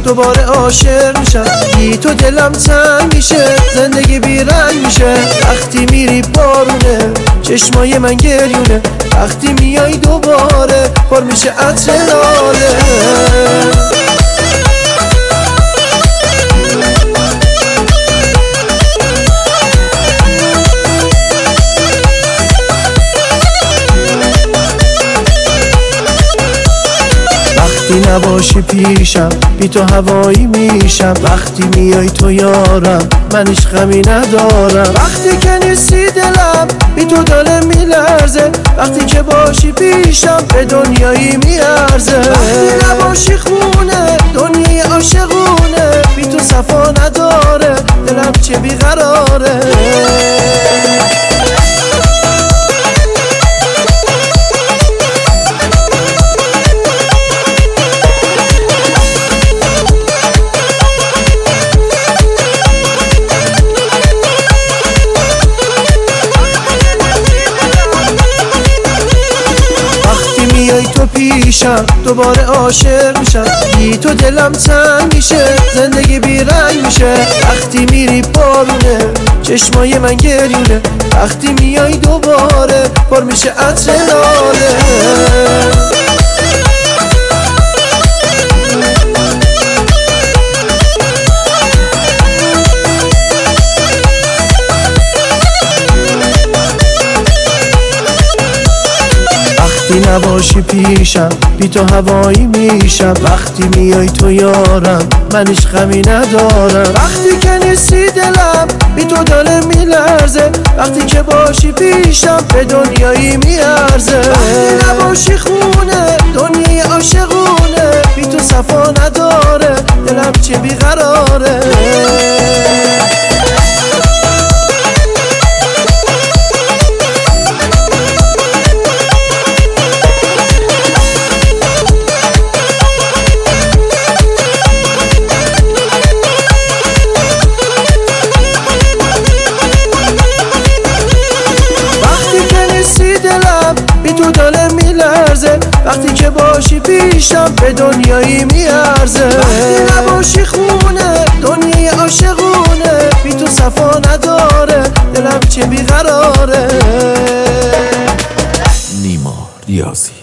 دوباره عاشق میشم. بی تو دلم تنگ میشه، زندگی بیرنگ میشه. وقتی میری بارونه، چشمای من گریونه. وقتی میای دوباره، پر میشه عطر لاله. وقتی نباشی پیشم، بی تو هوایی میشم. وقتی میای تو یارم، من هیچ غمی ندارم. وقتی که نیستی دلم، بی تو داره میلرزه. وقتی که باشی پیشم، به دنیایی میارزه. وقتی نباشی خونه، دنیای عاشقونه. بی تو صفا نداره، دلم چه بیقراره. تو پیشم، دوباره عاشق میشم. بی تو دلم تنگ میشه، زندگی بیرنگ میشه. وقتی میری بارونه، چشمای من گریونه. وقتی میای دوباره، پر میشه عطر لاله. وقتی نباشی پیشم، بی تو هوایی میشم. وقتی میای تو یارم، من هیچ غمی ندارم. وقتی که نیستی دلم، بی تو داره میلرزه. وقتی که باشی پیشم، به دنیایی میارزه. وقتی نباشی خونه، دنیای عاشقونه. بی تو صفا نداره، دلم چه بیقراره. بی تو داره میلرزه. وقتی که باشی پیشم، به دنیایی میارزه. وقتی نباشی خونه، دنیای عاشقونه. بی تو صفا نداره، دلم چه بیقراره. نیما ریاضی.